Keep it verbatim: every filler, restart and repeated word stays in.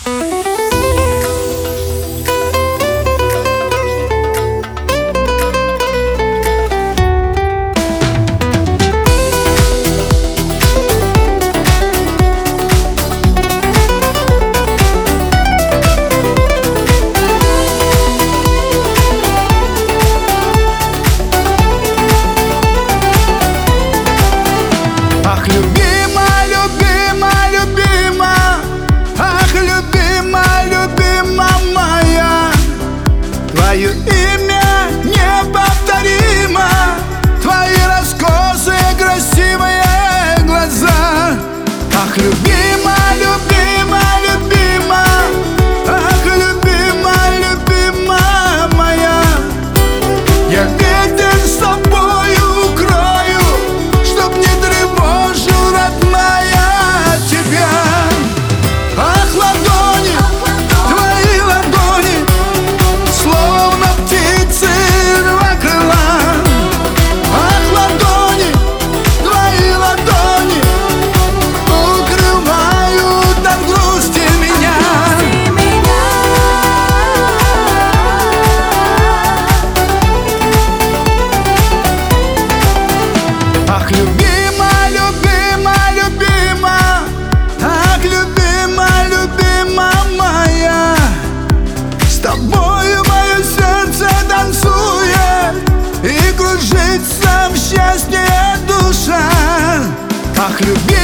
Твое имя неповторимо, твои раскосые красивые глаза. Ах, любима, любима, любима, ах, любима, любима моя. Я ветер с тобою укрою, чтоб не тревожил, родная, тебя. Ах, ладони, твои ладони, словно птицы два крыла. Ах, ладони, твои ладони укрывают от грусти меня. Ах, любима, любима, любима, ах, любима, любима моя. С тобою мое сердце танцует и кружится в счастье душа. Ах, любима.